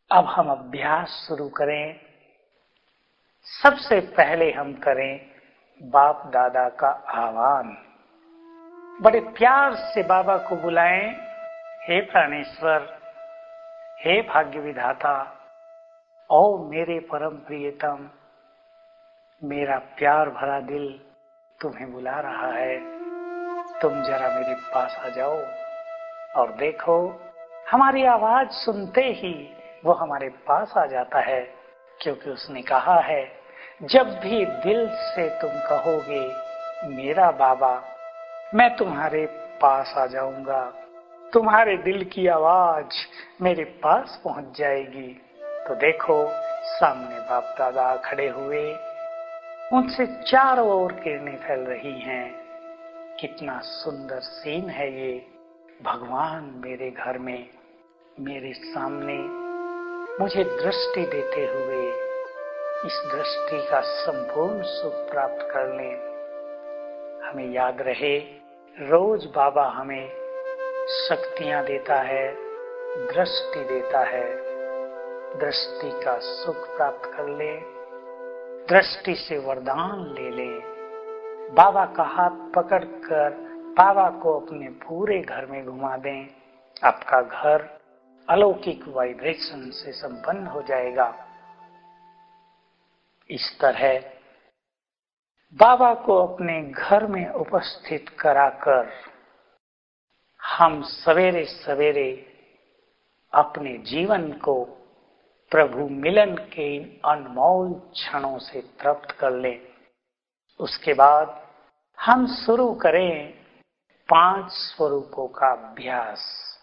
अब हम अभ्यास शुरू करें। सबसे पहले हम करें बाप दादा का आह्वान। बड़े प्यार से बाबा को बुलाएं। हे प्राणेश्वर, हे भाग्य विधाता, ओ मेरे परम प्रियतम, मेरा प्यार भरा दिल तुम्हें बुला रहा है। तुम जरा मेरे पास आ जाओ और देखो, हमारी आवाज सुनते ही वो हमारे पास आ जाता है, क्योंकि उसने कहा है, जब भी दिल से तुम कहोगे मेरा बाबा, मैं तुम्हारे पास आ जाऊंगा। तुम्हारे दिल की आवाज मेरे पास पहुंच जाएगी। तो देखो, सामने बाप दादा खड़े हुए, उनसे चारों ओर किरणें फैल रही हैं। कितना सुंदर सीन है ये। भगवान मेरे घर में, मेरे सामने मुझे दृष्टि देते हुए इस दृष्टि का संपूर्ण सुख प्राप्त कर लें। हमें याद रहे, रोज बाबा हमें शक्तियां देता है, दृष्टि देता है। दृष्टि का सुख प्राप्त कर ले, दृष्टि से वरदान ले ले। बाबा का हाथ पकड़कर बाबा को अपने पूरे घर में घुमा दें। आपका घर अलौकिक वाइब्रेशन से संपन्न हो जाएगा। इस तरह बाबा को अपने घर में उपस्थित कराकर हम सवेरे सवेरे अपने जीवन को प्रभु मिलन के इन अनमोल क्षणों से तृप्त कर लें। उसके बाद हम शुरू करें 5 स्वरूपों का अभ्यास।